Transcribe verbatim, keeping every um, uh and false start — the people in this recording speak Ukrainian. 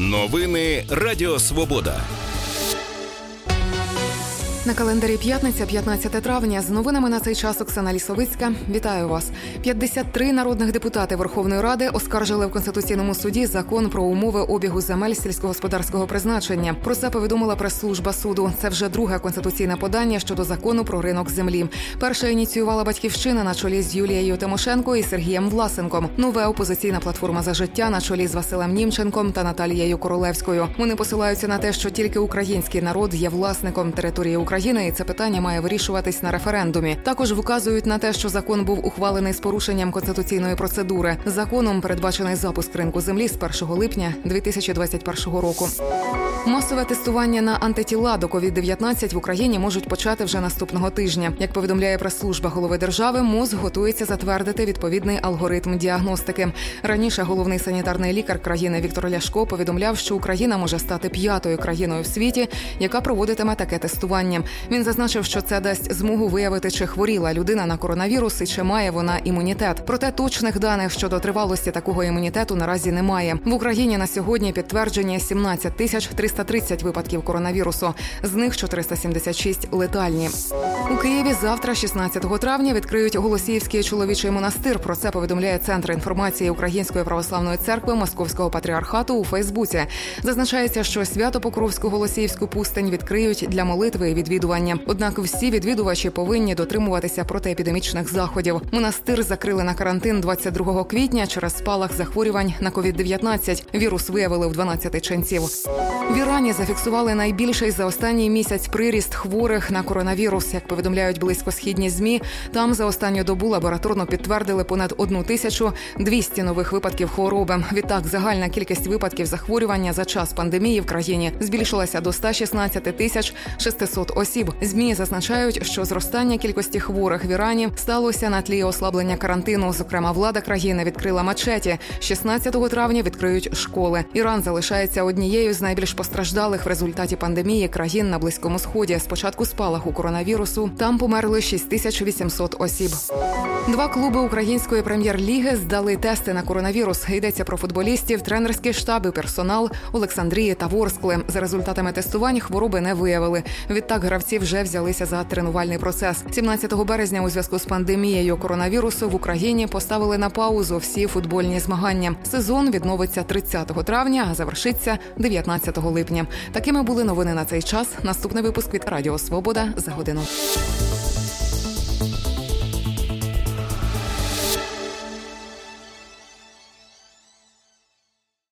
Новини Радіо Свобода. На календарі п'ятниця, п'ятнадцяте травня. З новинами на цей час Оксана Лісовицька. Вітаю вас. п'ятдесят три народних депутати Верховної Ради оскаржили в Конституційному суді закон про умови обігу земель сільськогосподарського призначення. Про це повідомила прес-служба суду. Це вже друге конституційне подання щодо закону про ринок землі. Перша ініціювала «Батьківщина» на чолі з Юлією Тимошенко і Сергієм Власенком. Нове «Опозиційна платформа за життя» на чолі з Василем Німченком та Наталією Королевською. Вони посилаються на те, що тільки український народ є власником території України. України, і це питання має вирішуватись на референдумі. Також вказують на те, що закон був ухвалений з порушенням конституційної процедури. Законом передбачений запуск ринку землі з першого липня дві тисячі двадцять першого року. Масове тестування на антитіла до ковід дев'ятнадцять в Україні можуть почати вже наступного тижня. Як повідомляє прес-служба голови держави, МОЗ готується затвердити відповідний алгоритм діагностики. Раніше головний санітарний лікар країни Віктор Ляшко повідомляв, що Україна може стати п'ятою країною в світі, яка проводитиме таке тестування. Він зазначив, що це дасть змогу виявити, чи хворіла людина на коронавірус і чи має вона імунітет. Проте точних даних щодо тривалості такого імунітету наразі немає. В Україні на сьогодні підтверджені сімнадцять тисяч триста тридцять випадків коронавірусу. З них чотириста сімдесят шість летальні. У Києві завтра, шістнадцятого травня, відкриють Голосіївський чоловічий монастир. Про це повідомляє Центр інформації Української православної церкви Московського патріархату у Фейсбуці. Зазначається, що Свято-Покровську Голосіївську пустинь відкриють для молитви і відвідування. Однак всі відвідувачі повинні дотримуватися протиепідемічних заходів. Монастир закрили на карантин двадцять другого квітня через спалах захворювань на ковід дев'ятнадцять. Вірус виявили у дванадцяти ченців. В Ірані зафіксували найбільший за останній місяць приріст хворих на коронавірус. Як повідомляють близькосхідні ЗМІ, там за останню добу лабораторно підтвердили понад одну тисячу двісті нових випадків хвороби. Відтак, загальна кількість випадків захворювання за час пандемії в країні збільшилася до ста шістнадцяти тисяч шестисот осіб. ЗМІ зазначають, що зростання кількості хворих в Ірані сталося на тлі ослаблення карантину. Зокрема, влада країни відкрила мечеті. шістнадцятого травня відкриють школи. Іран залишається однією з найбільш постраждалих в результаті пандемії країн на Близькому Сході. З початку спалаху коронавірусу там померли шість тисяч вісімсот осіб. Два клуби української прем'єр-ліги здали тести на коронавірус. Йдеться про футболістів, тренерські штаби, персонал Олександрії та Ворскли. За результатами тестувань хвороби не виявили. Відтак гравці вже взялися за тренувальний процес. сімнадцятого березня у зв'язку з пандемією коронавірусу в Україні поставили на паузу всі футбольні змагання. Сезон відновиться тридцятого травня, а завершиться дев'ятнадцятого липня. Такими були новини на цей час. Наступний випуск від Радіо Свобода за годину.